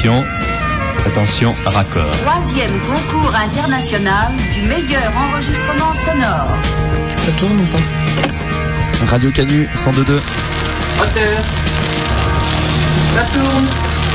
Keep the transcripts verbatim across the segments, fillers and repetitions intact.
Attention, attention, raccord. Troisième concours international du meilleur enregistrement sonore. Ça tourne ou pas? Radio Canu cent deux virgule deux. Moteur. Ça tourne.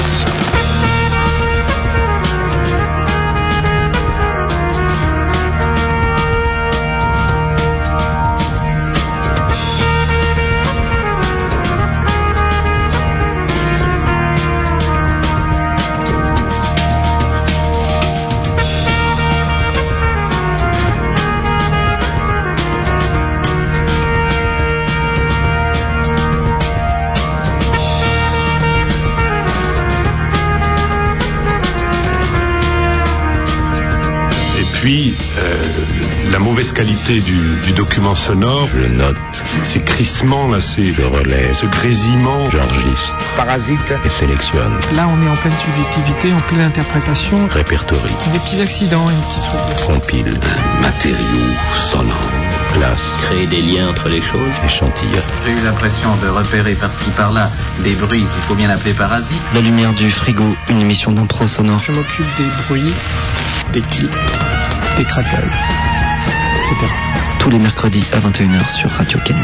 Puis, euh, la mauvaise qualité du, du document sonore. Je le note. Ces crissements, là, c'est... Je relève. Ce grésillement. J'enregistre. Parasite. Et sélectionne. Là, on est en pleine subjectivité, en pleine interprétation. Répertorie. Des petits accidents, un petit truc. Compile. Un matériau sonore. Classe. Créer des liens entre les choses. Échantillon. J'ai eu l'impression de repérer par-ci par-là des bruits qu'il faut bien appeler parasites. La lumière du frigo, une émission d'impro sonore. Je m'occupe des bruits, des clips, des craquages, et cetera. Tous les mercredis à vingt et une heures sur Radio Canu.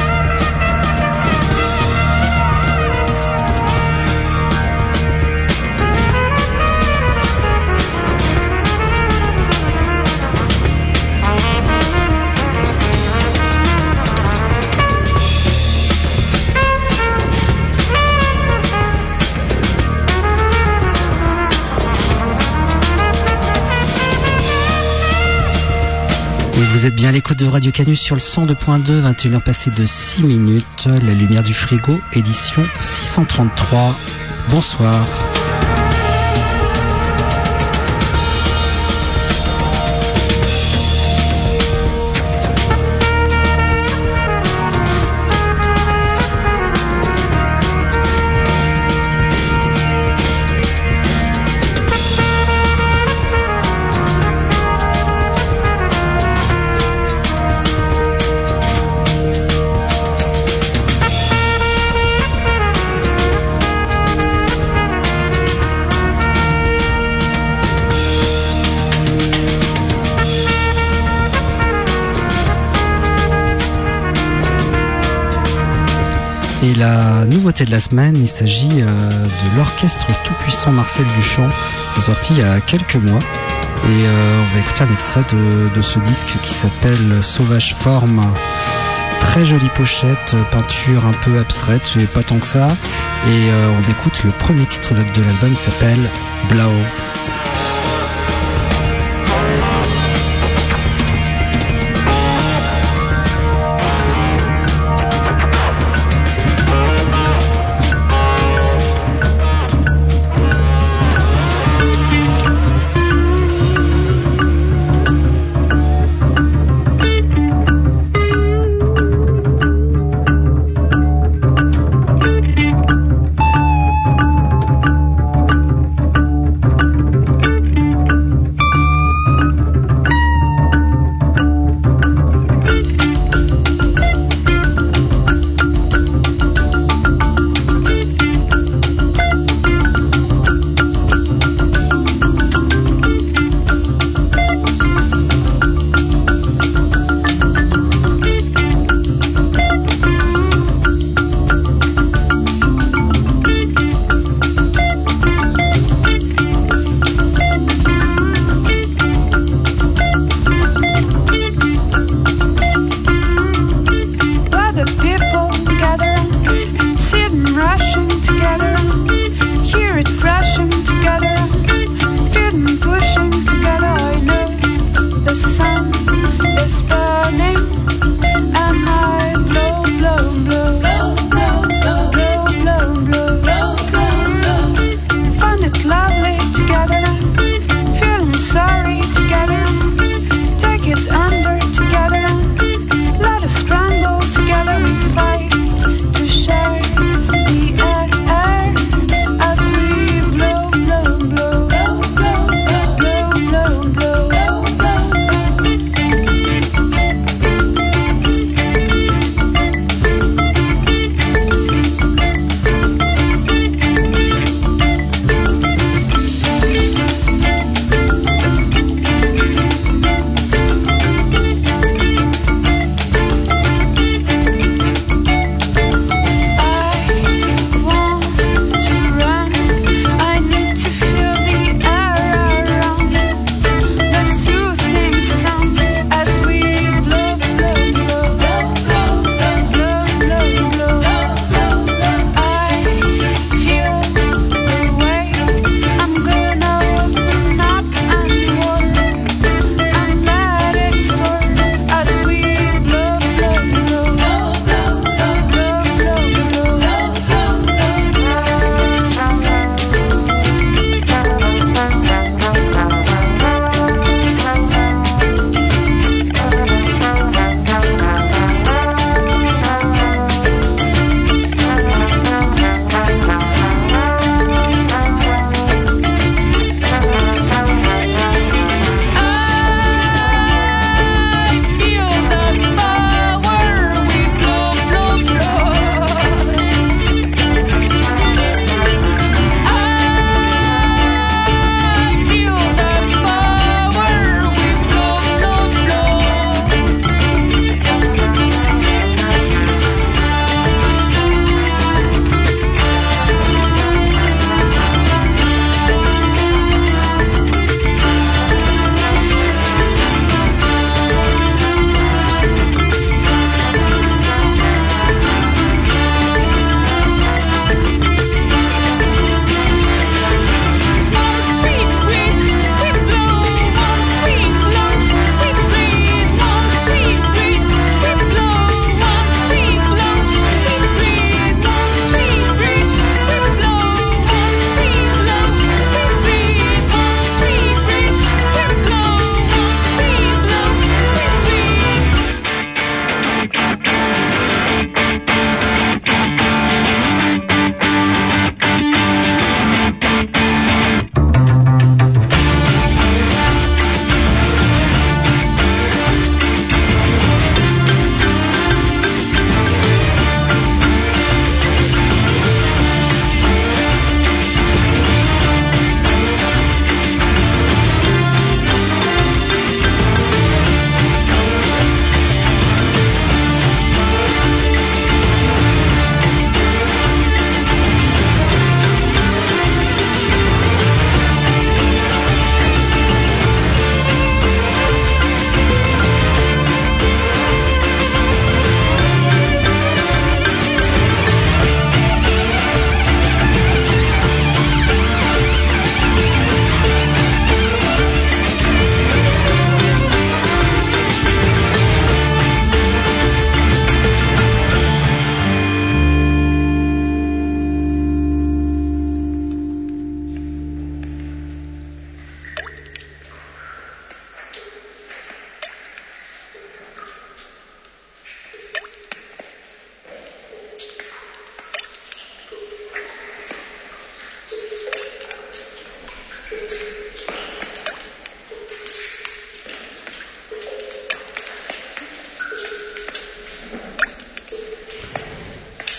Et vous êtes bien à l'écoute de Radio Canu sur le cent deux point deux, vingt et une heures passées de six minutes. La lumière du frigo, édition six cent trente-trois. Bonsoir. Et la nouveauté de la semaine, il s'agit euh, de l'orchestre tout-puissant Marcel Duchamp. C'est sorti il y a quelques mois. Et euh, on va écouter un extrait de, de ce disque qui s'appelle Sauvage Forme. Très jolie pochette, peinture un peu abstraite, c'est pas tant que ça. Et euh, on écoute le premier titre de l'album qui s'appelle Blau.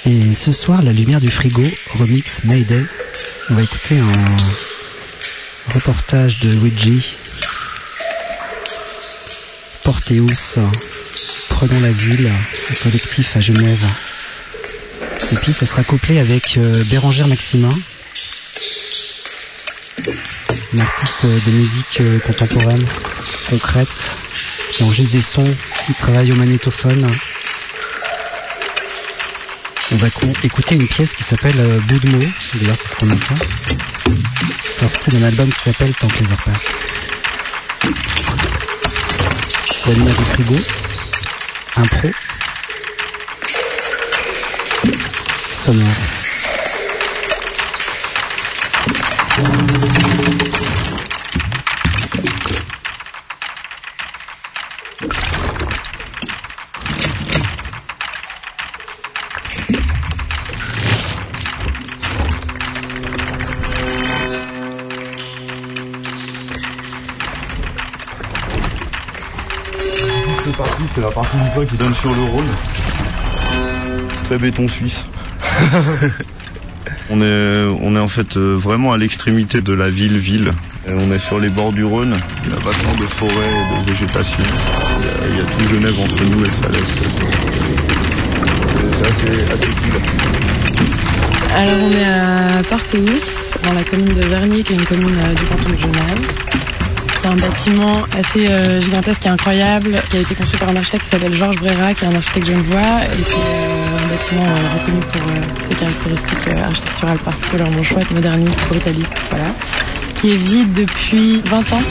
Et ce soir, La Lumière du Frigo, remix Mayday. On va écouter un reportage de Luigi. Porteus, Prenons la ville, un collectif à Genève. Et puis ça sera couplé avec euh, Bérangère Maximin, une artiste de musique euh, contemporaine, concrète, qui enregistre des sons, qui travaille au magnétophone. On va écouter une pièce qui s'appelle euh, Bout de mots, d'ailleurs c'est ce qu'on entend, sortie d'un album qui s'appelle Tant que les heures passent. La Lumière du Frigo, impro, sonore. C'est la partie du toit qui donne sur le Rhône. Très béton suisse. on est, on est en fait vraiment à l'extrémité de la ville-ville. On est sur les bords du Rhône. Il y a vachement de forêts et de végétation. Il y a, il y a tout Genève entre nous et le Falaise. C'est assez, assez cool. Alors on est à Porteus, dans la commune de Vernier, qui est une commune du canton de Genève. C'est un bâtiment assez euh, gigantesque et incroyable qui a été construit par un architecte qui s'appelle Georges Brera, qui est un architecte genevois, et puis euh, un bâtiment euh, reconnu pour euh, ses caractéristiques euh, architecturales particulièrement chouettes, modernistes, brutalistes, voilà, qui est vide depuis vingt ans.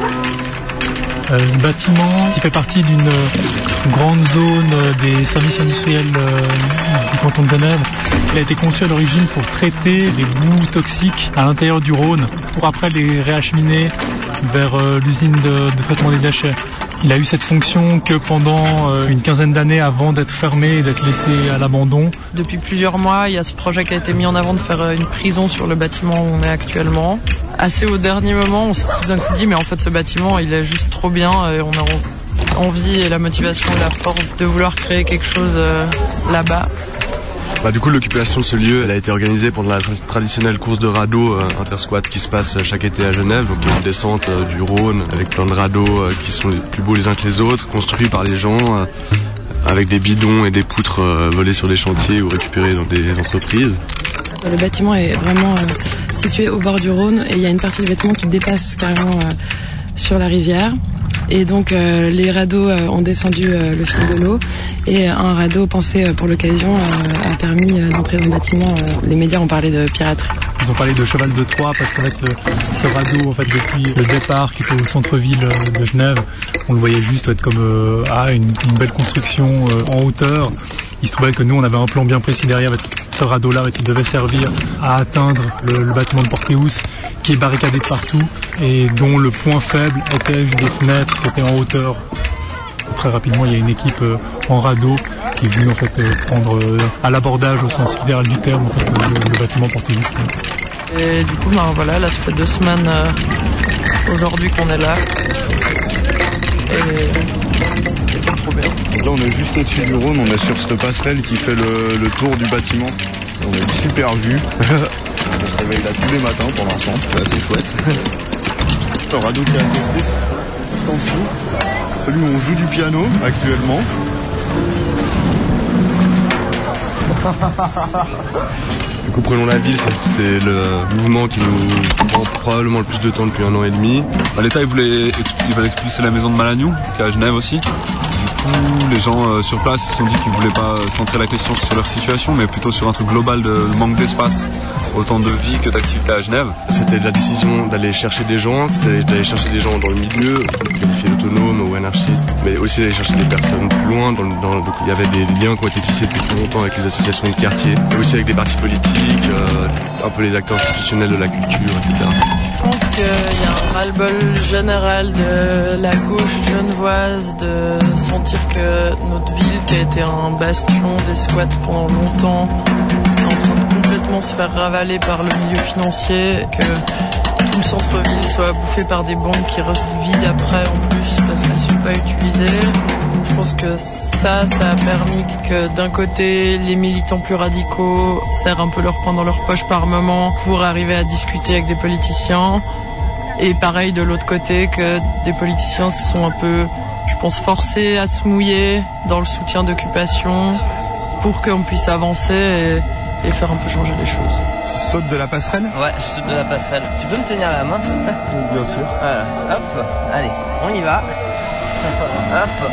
Euh, ce bâtiment qui fait partie d'une euh, grande zone euh, des services industriels euh, du canton de Genève. Il a été conçu à l'origine pour traiter les boues toxiques à l'intérieur du Rhône, pour après les réacheminer vers euh, l'usine de, de traitement des déchets. Il a eu cette fonction que pendant euh, une quinzaine d'années avant d'être fermé et d'être laissé à l'abandon. Depuis plusieurs mois, il y a ce projet qui a été mis en avant de faire euh, une prison sur le bâtiment où on est actuellement. Assez au dernier moment, on s'est tout d'un coup dit mais en fait ce bâtiment il est juste trop bien et on a envie et la motivation et la force de vouloir créer quelque chose euh, là-bas. Bah, du coup, l'occupation de ce lieu, elle a été organisée pendant la traditionnelle course de radeaux euh, intersquat qui se passe chaque été à Genève. Donc, il y a une descente euh, du Rhône avec plein de radeaux euh, qui sont les plus beaux les uns que les autres, construits par les gens, euh, avec des bidons et des poutres euh, volées sur des chantiers ou récupérées dans des entreprises. Le bâtiment est vraiment euh, situé au bord du Rhône et il y a une partie du bâtiment qui dépasse carrément euh, sur la rivière. Et donc euh, les radeaux euh, ont descendu euh, le fil de l'eau et un radeau pensé euh, pour l'occasion euh, a permis euh, d'entrer dans le bâtiment. Euh, les médias ont parlé de piraterie. Ils ont parlé de cheval de Troie parce qu'en fait euh, ce radeau en fait depuis le départ qui était au centre-ville euh, de Genève, on le voyait juste être comme euh, ah, une, une belle construction euh, en hauteur. Il se trouvait que nous on avait un plan bien précis derrière avec ce radeau-là qui devait servir à atteindre le, le bâtiment de Porteus qui est barricadé de partout et dont le point faible était juste des fenêtres qui étaient en hauteur. Très rapidement, il y a une équipe euh, en radeau qui est venue en fait euh, prendre euh, à l'abordage au sens littéral du terme en fait, le, le bâtiment Porteus. Et du coup, ben voilà, là ça fait deux semaines euh, aujourd'hui qu'on est là. Et c'est trop bien. Donc là, on est juste au-dessus du Rhône, on est sur cette passerelle qui fait le, le tour du bâtiment. On a une super vue. On se réveille là tous les matins pour l'instant, c'est assez chouette. Le radeau qui est accosté juste en dessous. Celui où on joue du piano actuellement. Du coup, Prenons la ville, ça, c'est le mouvement qui nous prend probablement le plus de temps depuis un an et demi. Bah, L'État il voulait, expl- il voulait expulser la maison de Malagnou, qui est à Genève aussi. Du coup, les gens euh, sur place se sont dit qu'ils voulaient pas centrer la question sur leur situation, mais plutôt sur un truc global de manque d'espace, autant de vie que d'activité à Genève. C'était la décision d'aller chercher des gens, c'était d'aller chercher des gens dans le milieu, qualifiés autonomes ou anarchistes, mais aussi d'aller chercher des personnes plus loin. Dans le, dans le, donc il y avait des liens qui ont été tissés depuis plus longtemps avec les associations de quartier, et aussi avec des partis politiques, euh, un peu les acteurs institutionnels de la culture, et cetera. Je pense qu'il y a un ras-le-bol général de la gauche genevoise de sentir que notre ville, qui a été un bastion des squats pendant longtemps, est en train de complètement se faire ravaler par le milieu financier, que tout le centre-ville soit bouffé par des banques qui restent vides après en plus parce qu'elles ne sont pas utilisées. Je pense que ça, ça a permis que d'un côté, les militants plus radicaux serrent un peu leur poing dans leur poche par moment pour arriver à discuter avec des politiciens. Et pareil de l'autre côté, que des politiciens se sont un peu, je pense, forcés à se mouiller dans le soutien d'occupation pour qu'on puisse avancer et, et faire un peu changer les choses. Tu sautes de la passerelle ? Ouais, je saute de la passerelle. Tu peux me tenir la main, s'il te plaît ? Bien sûr. Voilà, hop, allez, on y va. Hop.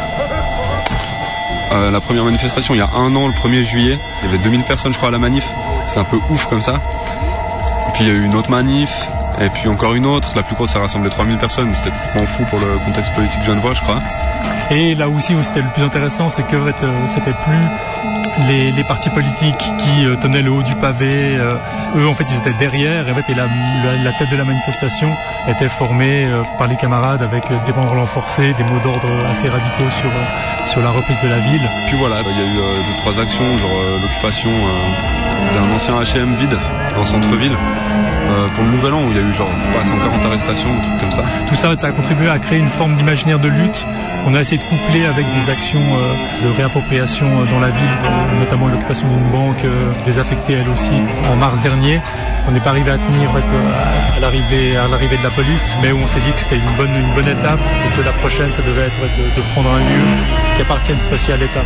Euh, la première manifestation, il y a un an, le premier juillet, il y avait deux mille personnes, je crois, à la manif. C'est un peu ouf comme ça. Et puis il y a eu une autre manif, et puis encore une autre. La plus grosse, ça rassemblait trois mille personnes. C'était complètement fou pour le contexte politique genevois, je crois. Et là aussi où c'était le plus intéressant, c'est que en fait, euh, c'était plus les, les partis politiques qui euh, tenaient le haut du pavé. Euh, eux, en fait, ils étaient derrière. Et, en fait, et la, la, la tête de la manifestation était formée euh, par les camarades avec euh, des banderoles renforcées, des mots d'ordre assez radicaux sur euh, sur la reprise de la ville. Puis voilà, il y a eu euh, deux trois actions, genre euh, l'occupation euh, d'un ancien H et M vide en centre-ville. Euh, pour le Nouvel An où il y a eu genre ouais, cent quarante arrestations, des trucs comme ça. Tout ça, ça a contribué à créer une forme d'imaginaire de lutte qu'on a essayé de coupler avec des actions euh, de réappropriation euh, dans la ville, euh, notamment l'occupation d'une banque euh, désaffectée elle aussi en mars dernier. On n'est pas arrivé à tenir en fait, euh, à l'arrivée à l'arrivée de la police, mais où on s'est dit que c'était une bonne une bonne étape et que la prochaine ça devait être de, de prendre un lieu qui appartienne cette fois-ci à l'État.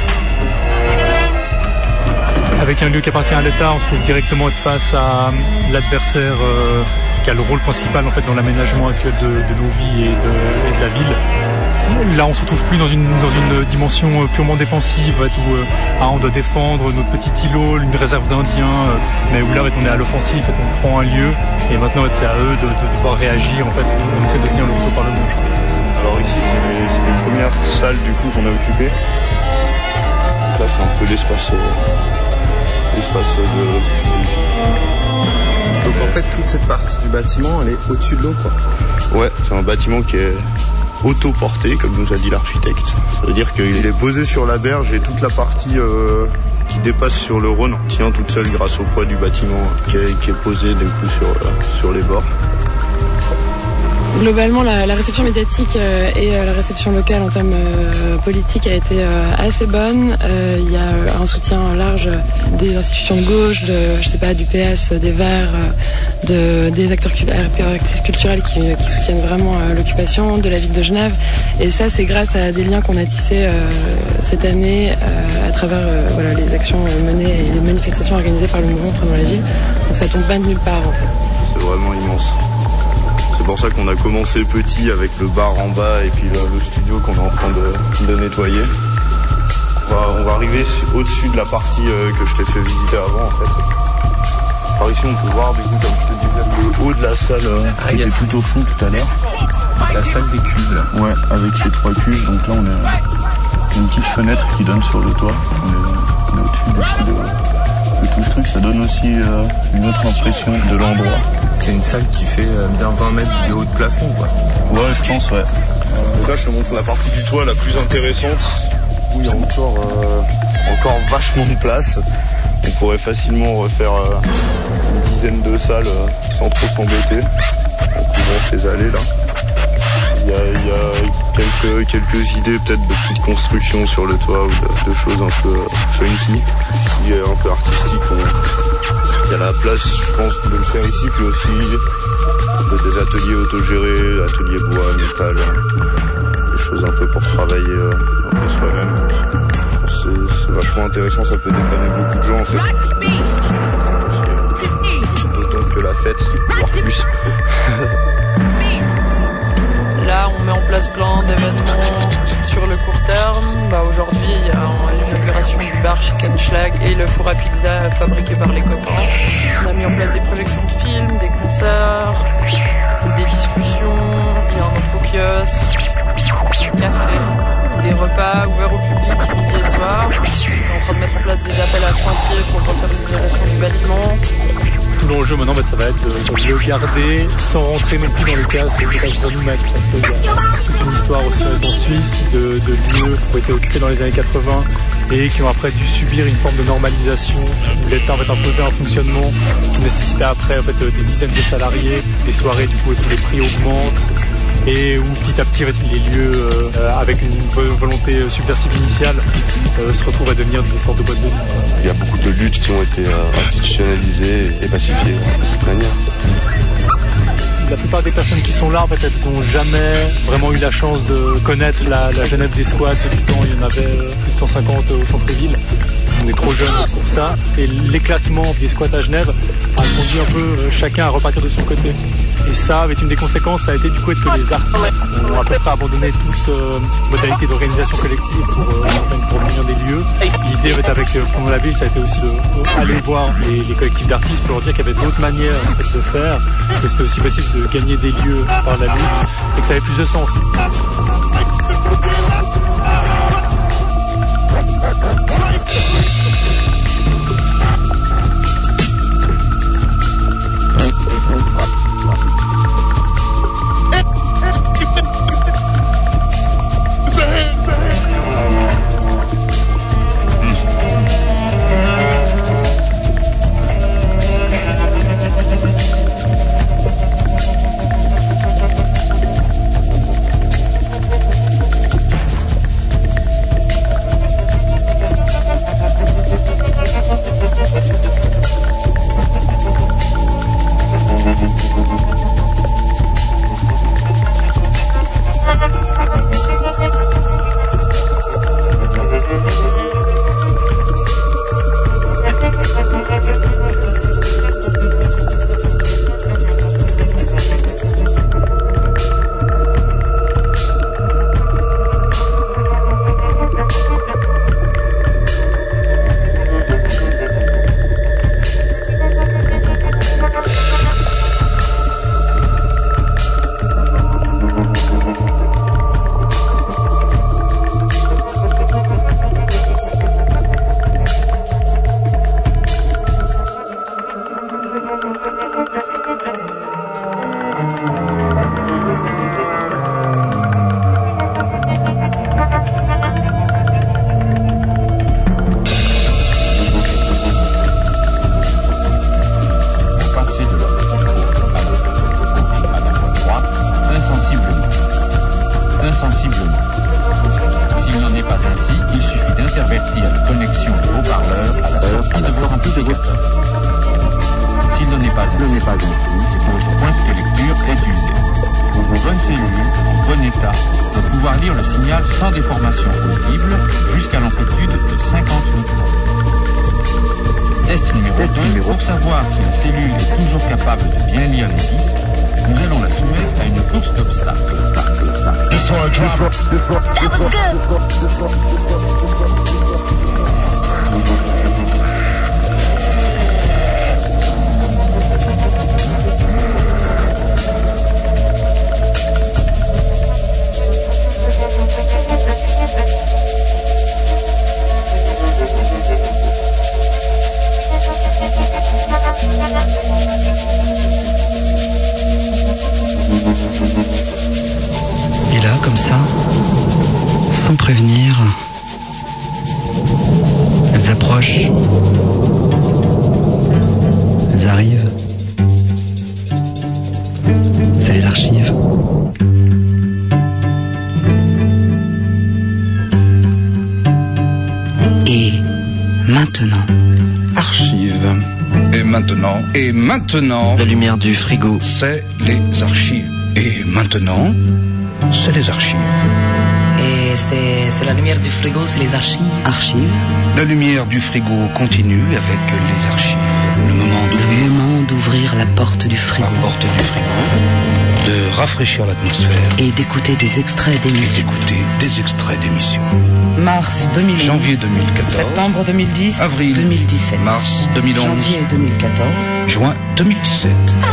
Avec un lieu qui appartient à l'État, on se trouve directement être face à l'adversaire euh, qui a le rôle principal en fait dans l'aménagement actuel de, de nos vies et de, et de la ville. Là, on se retrouve plus dans une dans une dimension purement défensive, en fait, où euh, ah, on doit défendre notre petit îlot, une réserve d'Indiens, euh, mais où là, en fait, on est à l'offensive, en fait, on prend un lieu, et maintenant, en fait, c'est à eux de, de devoir réagir. En fait, on essaie de tenir le couteau par le manche. Alors ici, c'est les, c'est les premières salles du coup qu'on a occupées. Donc là, c'est un peu l'espace. Euh... l'espace de... Donc en fait toute cette partie du bâtiment elle est au-dessus de l'eau quoi. Ouais, c'est un bâtiment qui est autoporté comme nous a dit l'architecte. Ça veut dire qu'il est posé sur la berge et toute la partie euh, qui dépasse sur le Rhône tient toute seule grâce au poids du bâtiment qui est, qui est posé du coup sur, euh, sur les bords. Globalement, la, la réception médiatique euh, et euh, la réception locale en termes euh, politiques a été euh, assez bonne. Euh, il y a un soutien large des institutions de gauche, de, je sais pas, du P S, des Verts, de, des acteurs et actrices culturelles qui, qui soutiennent vraiment euh, l'occupation de la ville de Genève. Et ça, c'est grâce à des liens qu'on a tissés euh, cette année euh, à travers euh, voilà, les actions menées et les manifestations organisées par le mouvement Prenons la ville. Donc ça tombe pas de nulle part en fait. C'est vraiment immense. C'est pour ça qu'on a commencé petit avec le bar en bas et puis le, le studio qu'on est en train de, de nettoyer. On va, on va arriver au-dessus de la partie euh, que je t'ai fait visiter avant en fait. Par ici on peut voir du coup comme je te disais le haut de la salle euh, ah, qui était tout au fond tout à l'heure. La salle des cuves là. Ouais, avec les trois cuves. Donc là on est une petite fenêtre qui donne sur le toit. On est, on est au-dessus de, de tout ce truc. Ça donne aussi euh, une autre impression de l'endroit. C'est une salle qui fait euh, bien vingt mètres de haut de plafond quoi. Ouais je pense ouais. Donc là je te montre la partie du toit la plus intéressante où il y a encore, euh, encore vachement de place. On pourrait facilement refaire euh, une dizaine de salles euh, sans trop s'embêter en couvrant ces allées là. Il y a, il y a quelques, quelques idées peut-être de petites constructions sur le toit ou de, de choses un peu funky, qui est un peu artistique. On... Il y a la place, je pense, de le faire ici, puis aussi des ateliers autogérés, ateliers bois, métal, des choses un peu pour travailler euh, un peu soi-même. Je pense que c'est, c'est vachement intéressant, ça peut dépanner beaucoup de gens en fait. D'autant que la fête, voire plus. Là, on met en place plein d'événements sur le court terme. Bah, aujourd'hui, il y a l'inauguration du bar Chicken Schlag et le four à pizza fabriqué par les copains. On a mis en place des projections de films, des concerts, des discussions, il y a un info-kiosque, un café, des repas ouverts au public midi et soir. On est en train de mettre en place des appels à chantier pour refaire l'isolation du bâtiment. Tout l'enjeu maintenant ça va être de le garder sans rentrer non plus dans les cases que je vais nous mettre parce qu'il y a toute une histoire aussi en Suisse de, de lieux qui ont été occupés dans les années quatre-vingts et qui ont après dû subir une forme de normalisation où l'État en fait imposé un fonctionnement qui nécessitait après en fait des dizaines de salariés, des soirées du coup où les prix augmentent et où petit à petit les lieux, euh, avec une volonté subversive initiale, euh, se retrouvent à devenir des sortes de boîtes de nuit. Il y a beaucoup de luttes qui ont été euh, institutionnalisées et pacifiées de cette manière. La plupart des personnes qui sont là, en fait, elles n'ont jamais vraiment eu la chance de connaître la, la Genève des squats. Du temps, il y en avait plus de cent cinquante au centre-ville. On est trop jeunes pour ça. Et l'éclatement des squats à Genève a conduit un peu chacun à repartir de son côté. Et ça, avec une des conséquences, ça a été du coup que les artistes ont à peu près abandonné toute euh, modalité d'organisation collective pour, euh, pour devenir des lieux. L'idée avec euh, Fondons la ville, ça a été aussi d'aller voir les, les collectifs d'artistes pour leur dire qu'il y avait d'autres manières en fait, de faire, que c'était aussi possible de gagner des lieux par la lutte et que ça avait plus de sens. Et maintenant, la lumière du frigo, c'est les archives. Et maintenant, c'est les archives. Et c'est la lumière du frigo, c'est les archives. Archives. La lumière du frigo continue avec les archives. Le moment d'ouvrir. Le moment d'ouvrir la porte du frigo. La porte du frigo. De rafraîchir l'atmosphère. Et d'écouter des extraits d'émissions. D'écouter des extraits d'émissions. Mars deux mille onze. Janvier deux mille quatorze. Septembre deux mille dix. Avril deux mille dix-sept. Mars deux mille onze. Janvier deux mille quatorze. Juin deux mille dix-sept.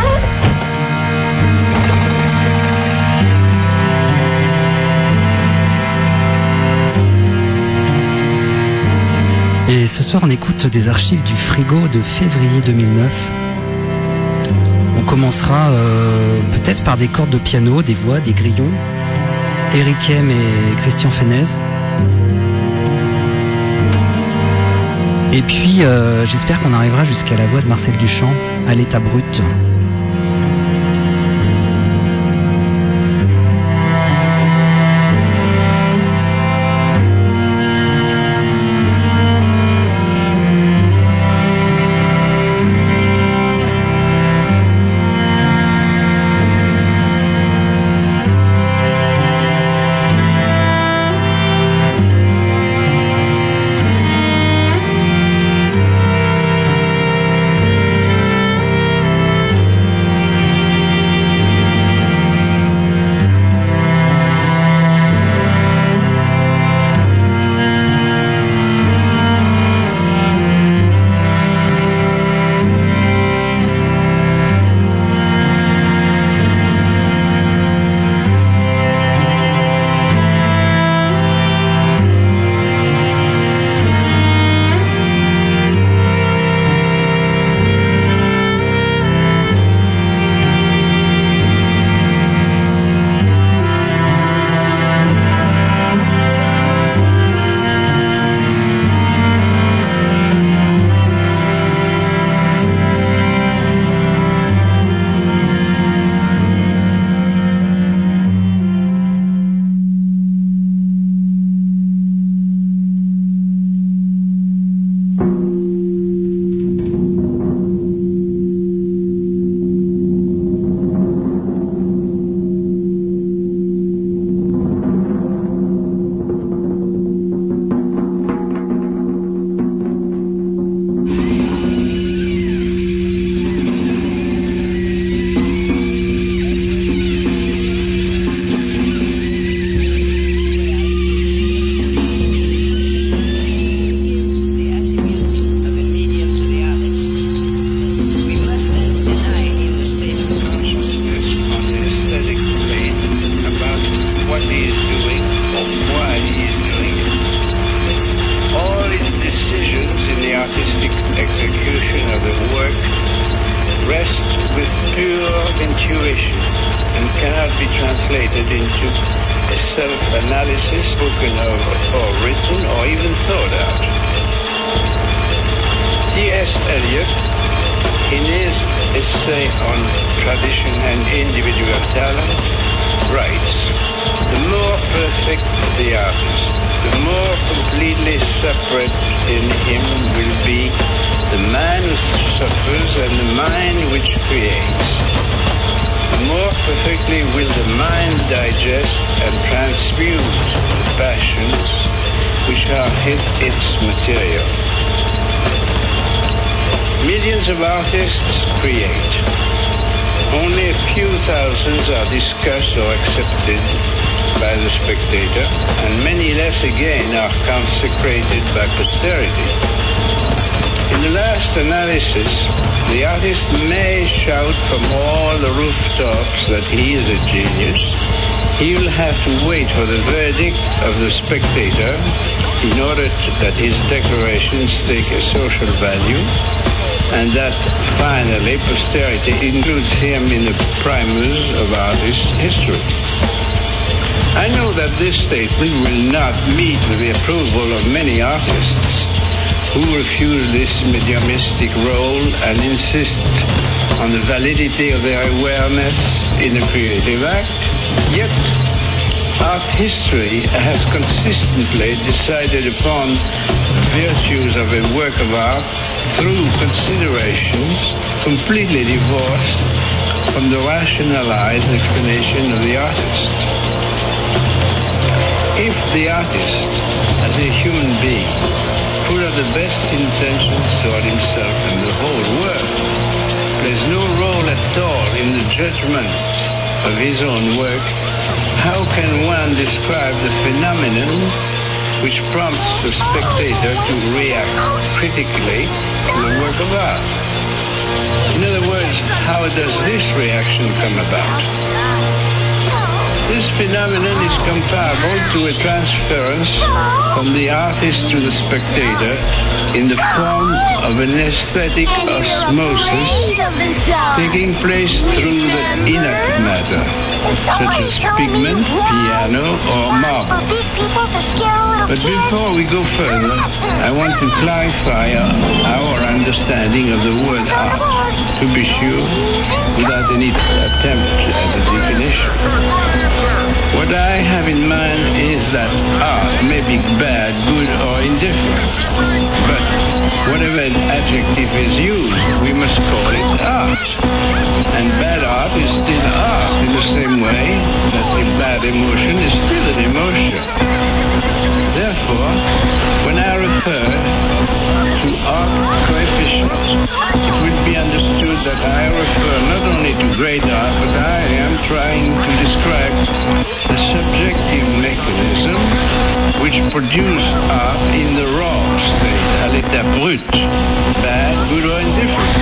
Et ce soir, on écoute des archives du frigo de février deux mille neuf. On commencera euh, peut-être par des cordes de piano, des voix, des grillons. Eric M et Christian Fenez. Et puis, euh, j'espère qu'on arrivera jusqu'à la voix de Marcel Duchamp, à l'état brut. self-analysis spoken of or written or even thought out. T S Eliot, in his essay on tradition and individual talent, writes, the more perfect the artist, the more completely separate in him will be the man who suffers and the mind which creates. The more perfectly will the mind digest and transmute the passions which are its material. Millions of artists create. Only a few thousands are discussed or accepted by the spectator, and many less again are consecrated by posterity. In the last analysis, the artist may shout from all the rooftops that he is a genius. He will have to wait for the verdict of the spectator in order to, that his declarations take a social value, and that finally posterity includes him in the primers of artist history. I know that this statement will not meet with the approval of many artists who refuse this mediumistic role and insist on the validity of their awareness in a creative act. Yet, art history has consistently decided upon the virtues of a work of art through considerations completely divorced from the rationalized explanation of the artist. If the artist, as a human being, full of the best intentions toward himself and the whole world, plays no role at all in the judgment of his own work, how can one describe the phenomenon which prompts the spectator to react critically to a work of art? In other words, how does this reaction come about? This phenomenon is comparable to a transference from the artist to the spectator in the form of an aesthetic osmosis taking place through the inert matter, such as pigment, piano, or marble. But before we go further, I want to clarify our understanding of the word art, to be sure, without any attempt at a definition. What I have in mind is that art may be bad, good, or indifferent. But whatever adjective is used, we must call it art. And bad art is still art in the same way that a bad emotion is still an emotion. Therefore, when I refer to art coefficients, it will be understood that I refer not only to great art, but I am trying to describe the subjective mechanism which produce art in the raw state, à l'état brut, bad, good, or indifferent.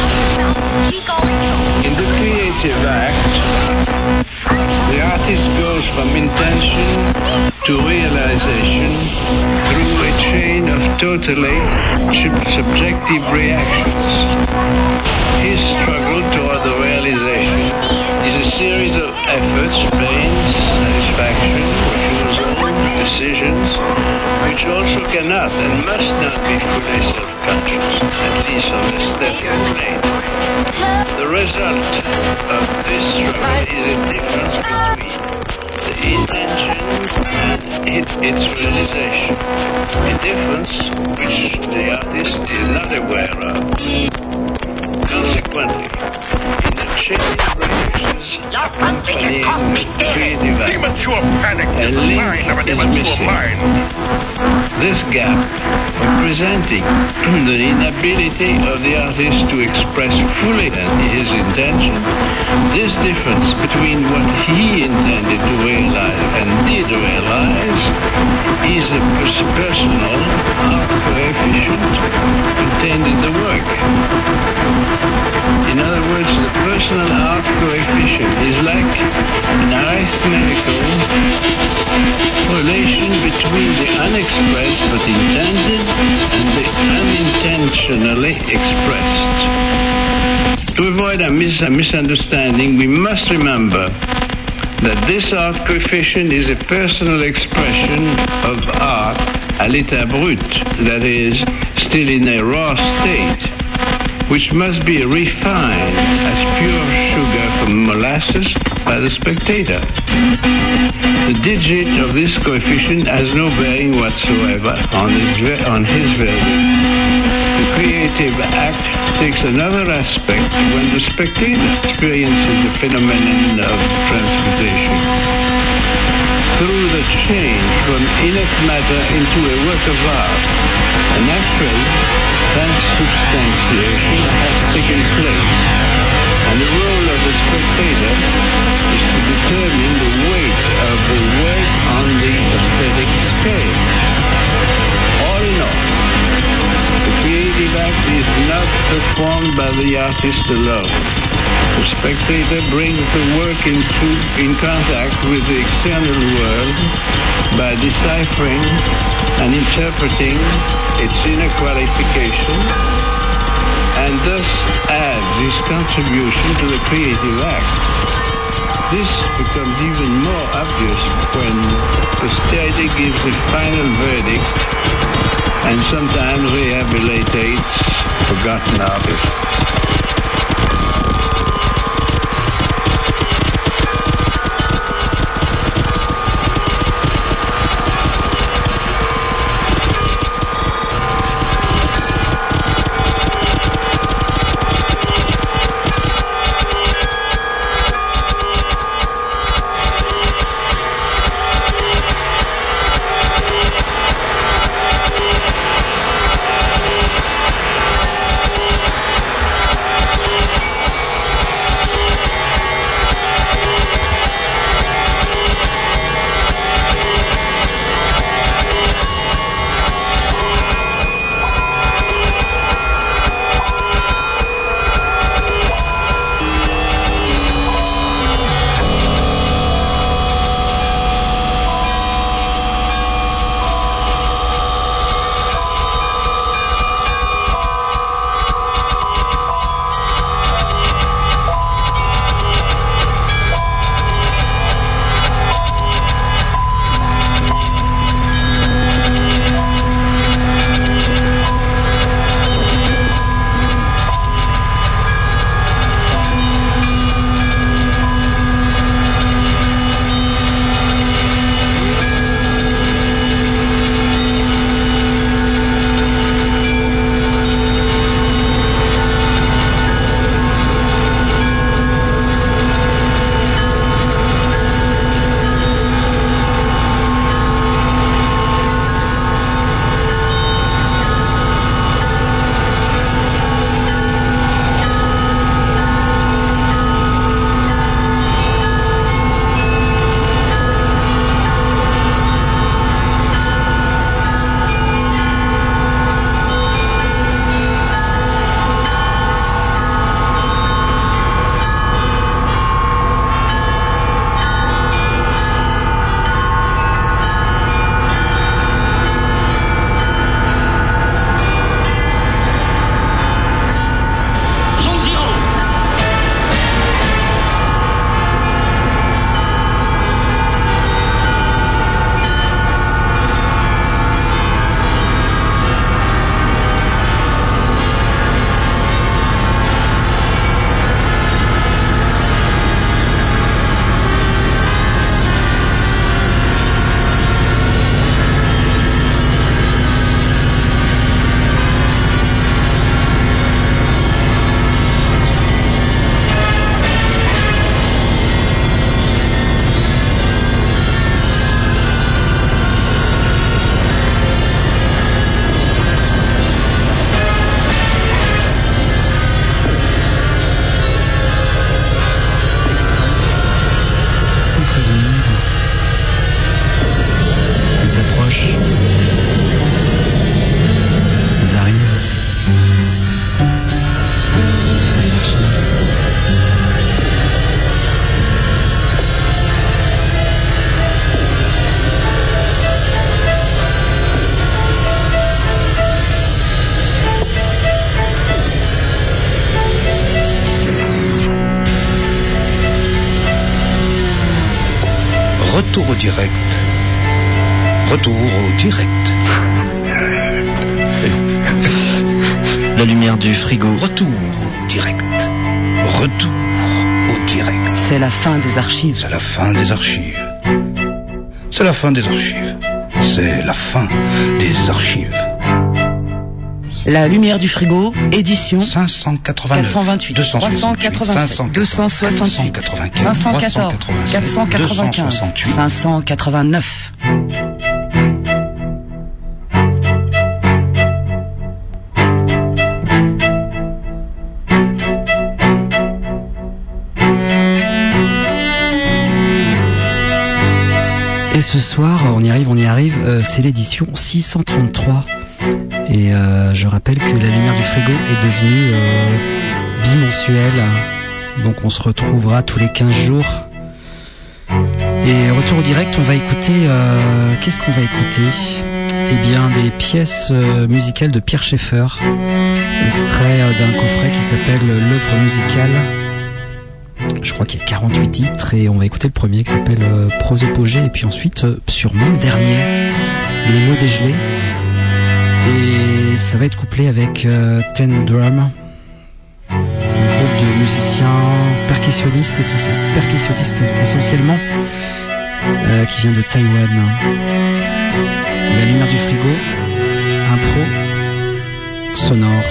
In the creative act, the artist goes from intention to realization through a chain of totally subjective reactions. His struggle toward the realization is a series of efforts, pains, satisfaction, refusal, decisions, which also cannot and must not be fully self-conscious, at least on the aesthetic plane. The result of this struggle is a difference between the intention and it, its realization, a difference which the artist is not aware of. Consequently, in the chain of reactions accompanying creative act, a link is missing. This gap, representing the inability of the artist to express fully his intention, this difference between what he intended to realize and did realize is a personal art coefficient contained in the work. In other words, the personal art coefficient is like an arithmetical relation between the unexpressed but intended and the unintentionally expressed. To avoid a, mis- a misunderstanding, we must remember that this art coefficient is a personal expression of art à l'état brut, that is, still in a raw state, which must be refined as pure sugar from molasses by the spectator. The digit of this coefficient has no bearing whatsoever on his, on his verdict. The creative act takes another aspect when the spectator experiences the phenomenon of transmutation. Through the change from inert matter into a work of art, a natural transubstantiation has taken place, and the role of the spectator is to determine the weight of the work on the aesthetic scale. All in all, the creative act is not performed by the artist alone. The spectator brings the work into in contact with the external world by deciphering and interpreting its inner qualification, and thus adds his contribution to the creative act. This becomes even more obvious when posterity gives a final verdict and sometimes rehabilitates forgotten artists. retour au direct. Retour au direct. La lumière du frigo. Retour au direct. Retour au direct. C'est la fin des archives. C'est la fin des archives. C'est la fin des archives. C'est la fin des archives. La lumière du frigo, édition cinq cent quatre-vingt-neuf, quatre cent vingt-huit, deux cent quatre-vingt-sept, deux cent soixante-huit, cinq cent quatorze, quatre cent quatre-vingt-quinze, cinq cent quatre-vingt-neuf. Et ce soir, on y arrive, on y arrive, euh, c'est l'édition six cent trente-trois. Et euh, je rappelle que la lumière du frigo est devenue euh, bimensuelle. Donc on se retrouvera tous les quinze jours. Et retour au direct, on va écouter... Euh, qu'est-ce qu'on va écouter ? Eh bien, des pièces euh, musicales de Pierre Schaeffer. Extrait euh, d'un coffret qui s'appelle L'œuvre musicale. Je crois qu'il y a quarante-huit titres et on va écouter le premier qui s'appelle euh, Prosopogée. Et puis ensuite, euh, sûrement le dernier, Les mots dégelés. Et ça va être couplé avec euh, Ten Drum, un groupe de musiciens percussionnistes, essentiel, percussionnistes essentiellement, euh, qui vient de Taïwan. La lumière du frigo, impro, sonore.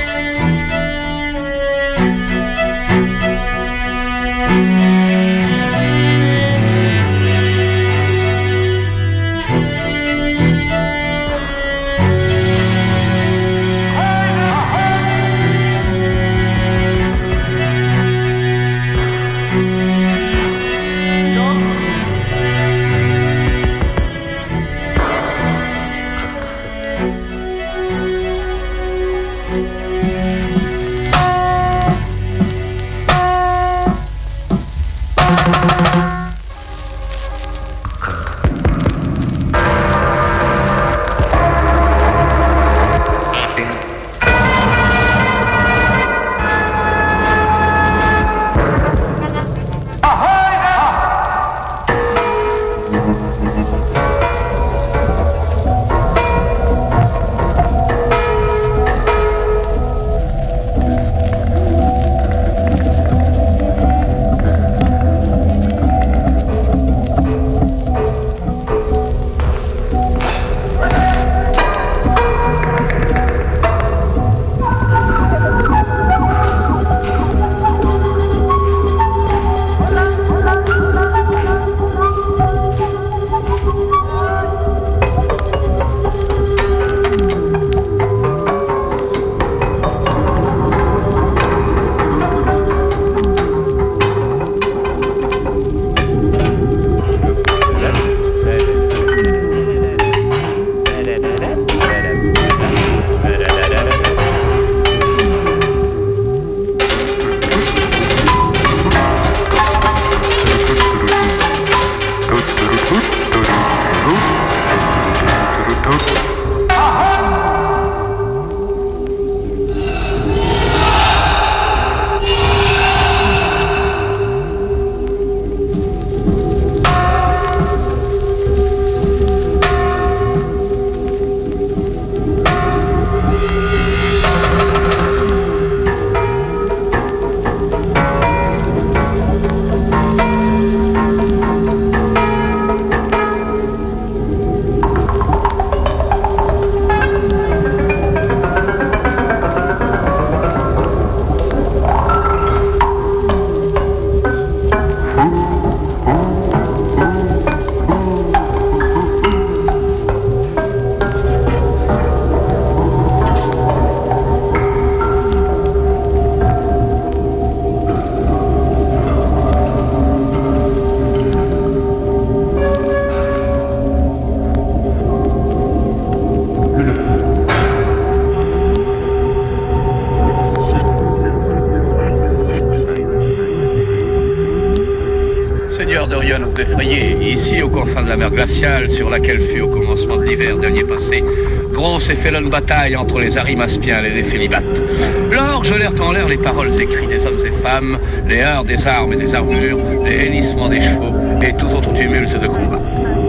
Ici, aux confins de la mer glaciale, sur laquelle fut au commencement de l'hiver dernier passé, grosse et félonne bataille entre les arimaspiens et les félibates. L'orgue gelèrent en l'air les paroles écrites des hommes et femmes, les heurts des armes et des armures, les hennissements des chevaux et tous autres tumultes de combat.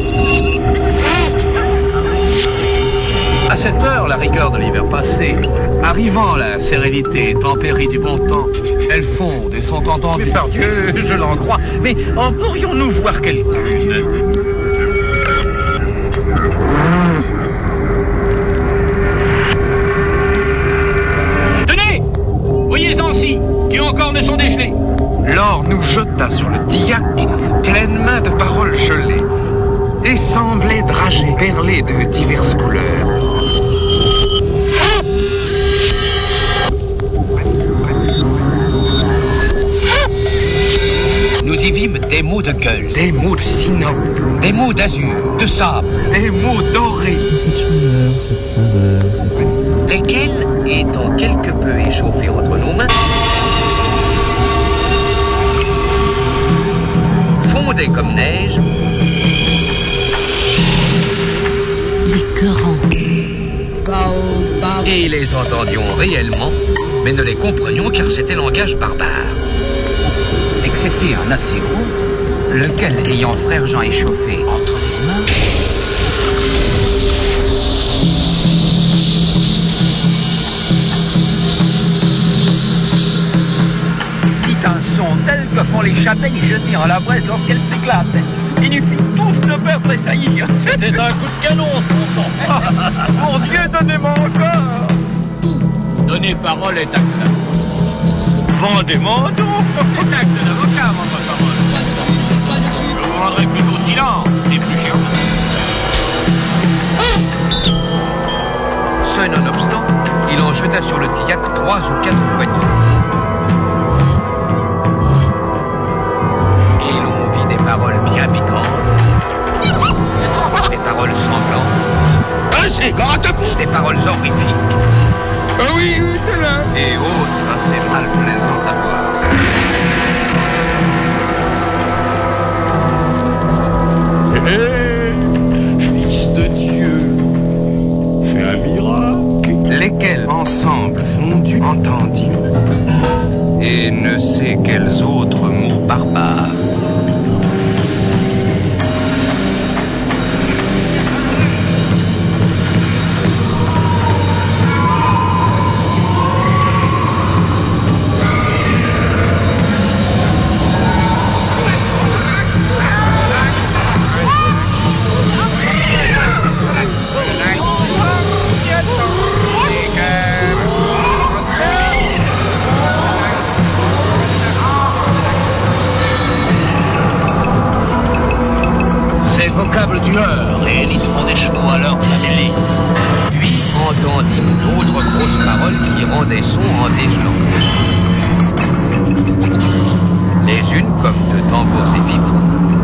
la rigueur de l'hiver passé. Arrivant la sérénité tempérée du bon temps, elles fondent et sont entendues. Par Dieu, je l'en crois. Mais en pourrions-nous voir quelqu'une? Tenez! Voyez-en-ci, qui encore ne sont dégelés. L'or nous jeta sur le tillac, pleine main de paroles gelées, et semblait dragées, perlées de diverses couleurs. Nous y vîmes des mots de gueule, des mots de sinople, des mots d'azur, de sable, des mots dorés, lesquels, étant quelque peu échauffés entre nos mains, fondaient comme neige, écœurant. Et les entendions réellement, mais ne les comprenions car c'était langage barbare. Excepté un assez gros, lequel, ayant frère Jean échauffé entre ses mains, fit un son tel que font les châtaignes jetées à la braise lorsqu'elles s'éclatent. Il nous fit tous de peur tressaillir. C'était un coup de canon, son temps. Mon Dieu, donnez-moi encore. donner parole est acte d'avocat. Vendez-moi donc. C'est acte d'avocat, votre parole. Je vous rendrai plutôt silence, et plus cher. Ce nonobstant, il en jeta sur le tillac trois ou quatre poignées. Et l'on vit des paroles bien piquantes, des paroles sanglantes, Vas-y, gratte-coup. des paroles horrifiques. Ah oui, oui, c'est là. Et autres assez mal plaisantes à voir. Hé, fils de Dieu, fais un miracle. Lesquels ensemble fondus entendîmes, et ne sais quels autres mots barbares. Vocable d'humeur et hennissement des chevaux à l'heure de la mêlée. Puis entendîmes d'autres grosses paroles qui rendaient son en dégelant. Les unes comme de tambours et fifres.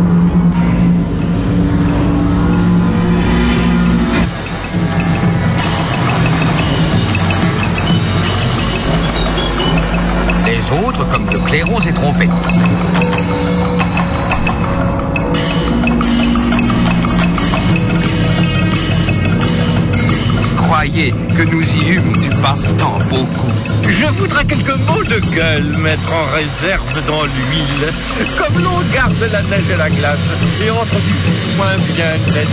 Les autres comme de clairons et trompettes. Croyez que nous y eûmes du passe-temps beaucoup. Je voudrais quelques mots de gueule mettre en réserve dans l'huile, comme l'on garde la neige et la glace, et entre du moins bien net.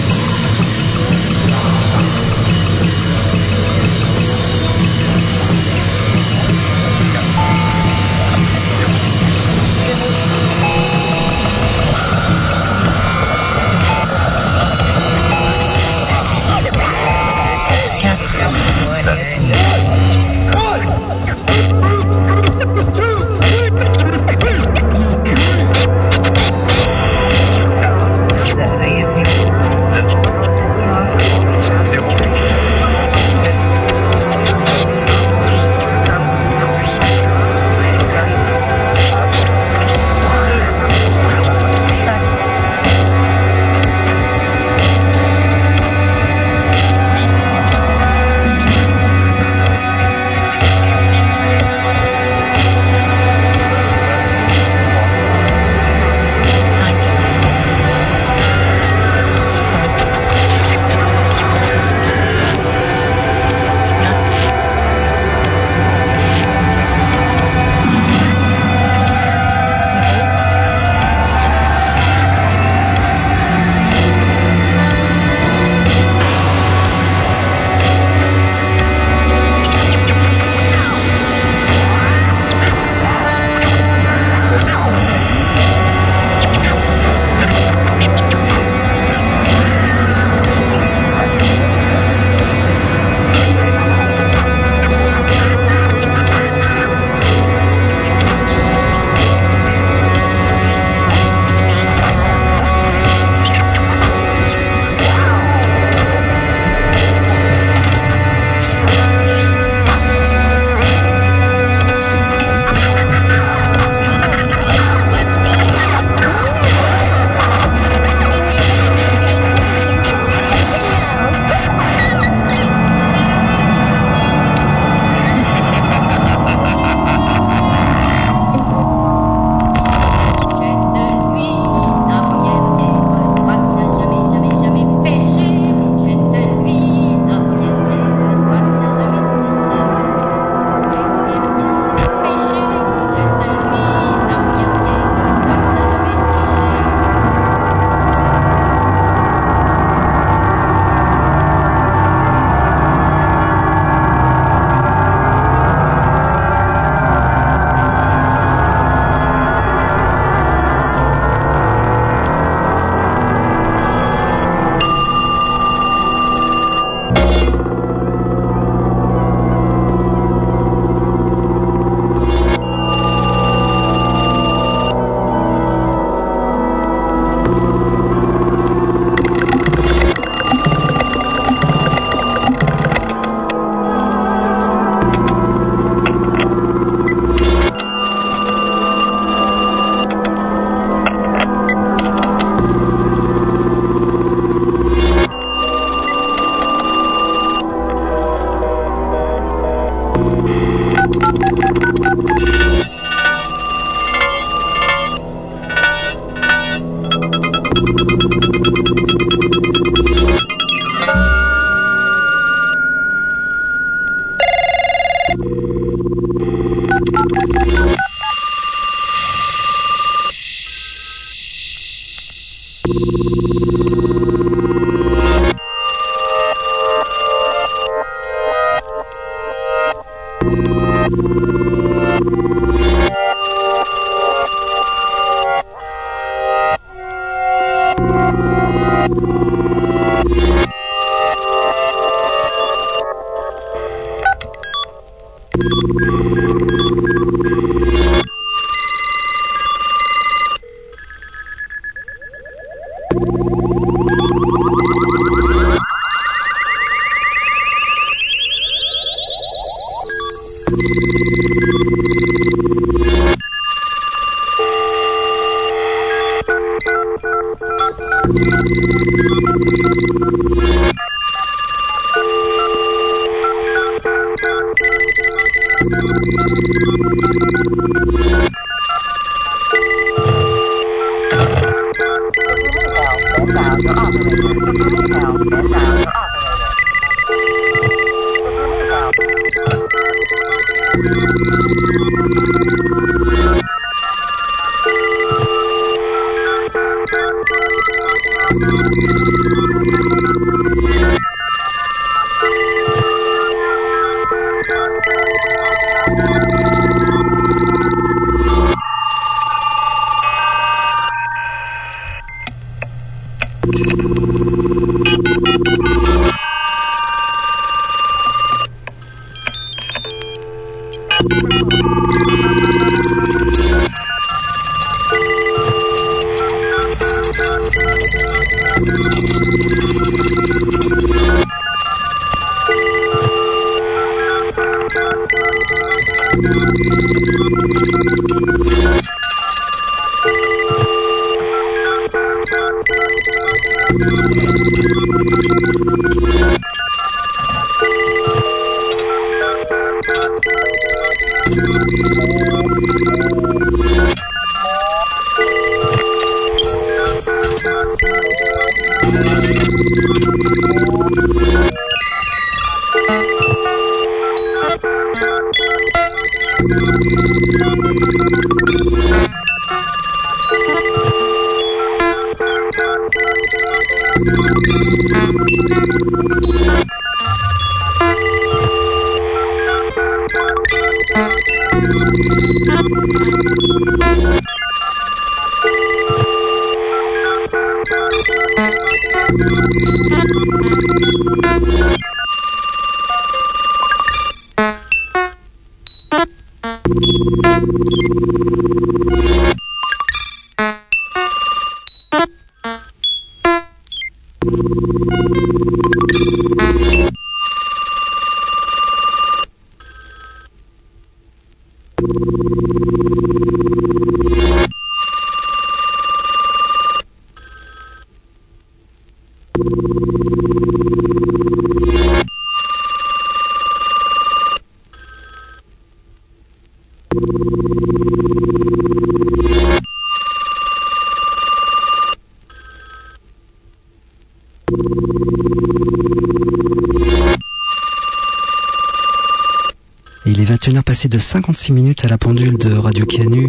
De cinquante-six minutes à la pendule de Radio Canu.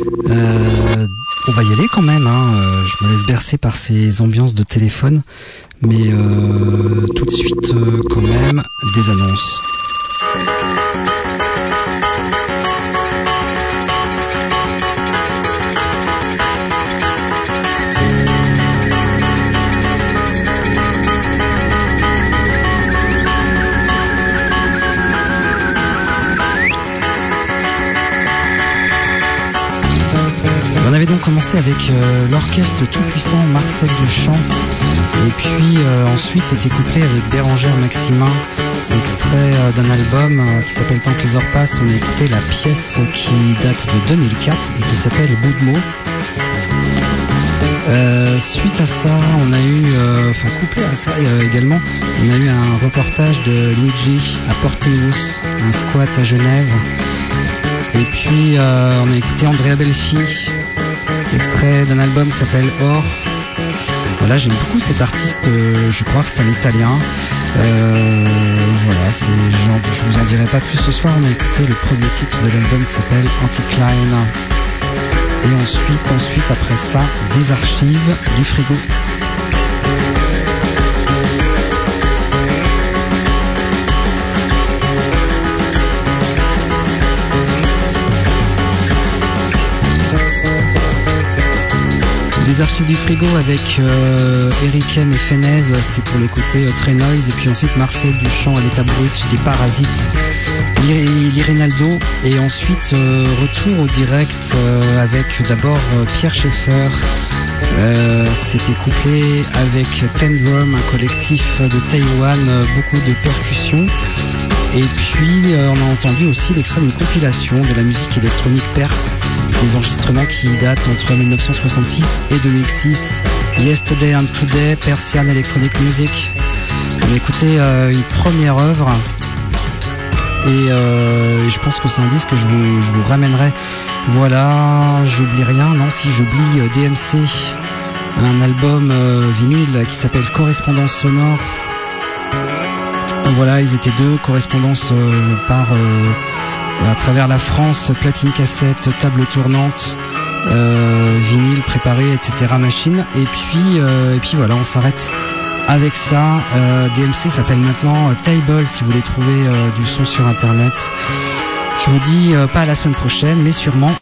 Euh, on va y aller quand même, hein. Euh, je me laisse bercer par ces ambiances de téléphone, mais euh, tout de suite euh, quand même des annonces. On avait donc commencé avec euh, l'orchestre tout-puissant Marcel Duchamp, et puis euh, ensuite c'était couplé avec Bérangère Maximin, extrait euh, d'un album euh, qui s'appelle Tant que les heures passent. On a écouté la pièce qui date de deux mille quatre et qui s'appelle Bout de mots. Euh, suite à ça, on a eu, euh, enfin couplé à ça euh, également, on a eu un reportage de Luigi à Porteous, un squat à Genève. Et puis euh, on a écouté Andrea Belfi, extrait d'un album qui s'appelle Or. Voilà, j'aime beaucoup cet artiste, euh, je crois que c'est un italien. Euh, voilà, c'est genre, je vous en dirai pas plus ce soir. On a écouté le premier titre de l'album qui s'appelle Anticline. Et ensuite, ensuite après ça, des archives du frigo. Les archives du frigo avec euh, Eric M et Fenez, c'était pour le côté euh, très noise. Et puis ensuite Marcel Duchamp à l'état brut, des Parasites, l'Irinaldo. Et ensuite euh, retour au direct euh, avec d'abord euh, Pierre Schaeffer. Euh, c'était couplé avec Ten Drum, un collectif de Taïwan, euh, beaucoup de percussions. Et puis euh, on a entendu aussi l'extrait d'une compilation de la musique électronique perse, des enregistrements qui datent entre dix-neuf cent soixante-six et deux mille six. Yesterday and Today, Persian Electronic Music. On a écouté euh, une première œuvre et euh, je pense que c'est un disque que je vous, je vous ramènerai. Voilà, j'oublie rien, non si j'oublie euh, D M C, un album euh, vinyle qui s'appelle Correspondance Sonore. Voilà, ils étaient deux, correspondance euh, par euh, à travers la France, platine cassette, table tournante, euh, vinyle préparé, et cetera machine. Et puis euh, et puis voilà, on s'arrête avec ça. Euh, D M C s'appelle maintenant Table si vous voulez trouver euh, du son sur internet. Je vous dis euh, pas à la semaine prochaine, mais sûrement